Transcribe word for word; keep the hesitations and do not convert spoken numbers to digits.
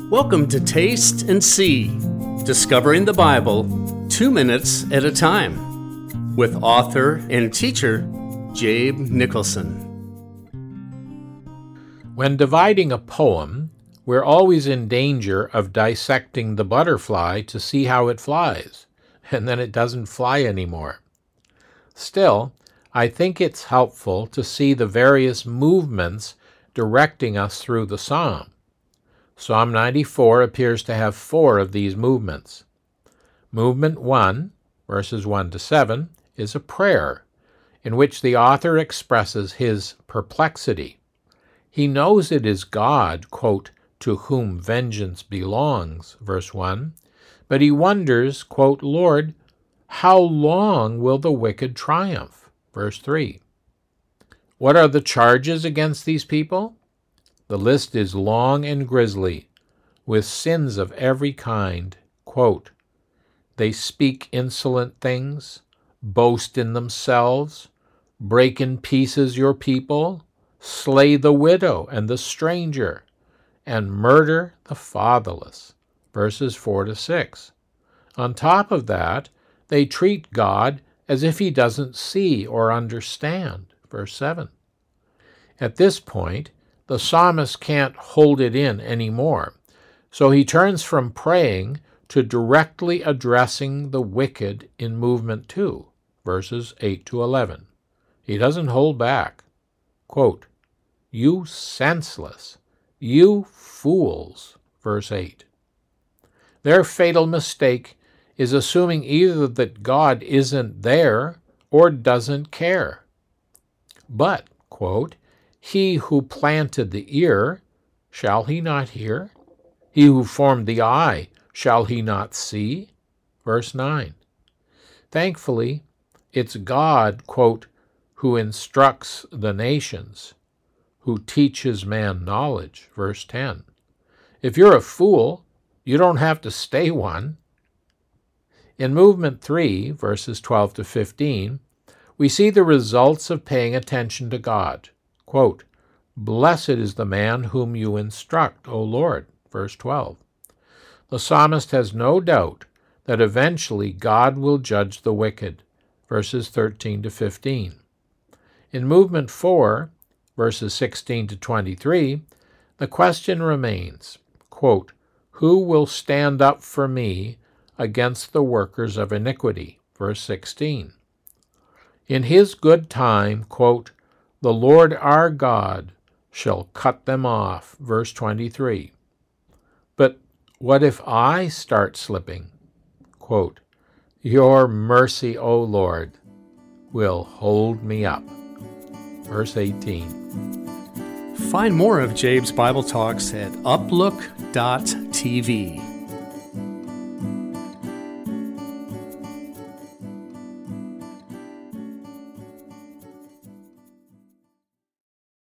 Welcome to Taste and See, Discovering the Bible, two minutes at a time, with author and teacher, Jabe Nicholson. When dividing a poem, we're always in danger of dissecting the butterfly to see how it flies, and then it doesn't fly anymore. Still, I think it's helpful to see the various movements directing us through the psalm. Psalm ninety-four appears to have four of these movements. Movement one, verses one to seven, is a prayer in which the author expresses his perplexity. He knows it is God, quote, to whom vengeance belongs, verse one, but he wonders, quote, Lord, how long will the wicked triumph, verse three. What are the charges against these people? The list is long and grisly, with sins of every kind. Quote, they speak insolent things, boast in themselves, break in pieces your people, slay the widow and the stranger, and murder the fatherless. Verses four to six. On top of that, they treat God as if he doesn't see or understand. Verse seven. At this point, the psalmist can't hold it in anymore, so he turns from praying to directly addressing the wicked in movement two, verses eight to eleven. He doesn't hold back. Quote, you senseless, you fools, verse eight. Their fatal mistake is assuming either that God isn't there or doesn't care. But, quote, he who planted the ear, shall he not hear? He who formed the eye, shall he not see? Verse nine. Thankfully, it's God, quote, who instructs the nations, who teaches man knowledge, verse ten. If you're a fool, you don't have to stay one. In movement three, verses twelve to fifteen, we see the results of paying attention to God. Quote, blessed is the man whom you instruct, O Lord, verse twelve. The psalmist has no doubt that eventually God will judge the wicked, verses thirteen to fifteen. In movement four, verses sixteen to twenty-three, the question remains, quote, who will stand up for me against the workers of iniquity, verse sixteen. In his good time, quote, the Lord our God shall cut them off, verse twenty-three. But what if I start slipping? Quote, your mercy, O Lord, will hold me up, verse eighteen. Find more of Jabe's Bible Talks at uplook dot t v.